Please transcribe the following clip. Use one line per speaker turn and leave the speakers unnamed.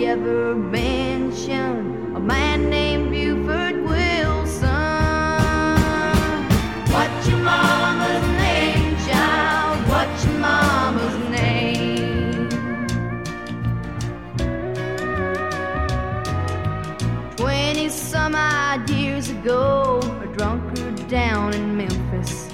ever mention a man named Buford Wilson? What's your mama's name, child? What's your mama's name? 20 some odd years ago, a drunkard down in Memphis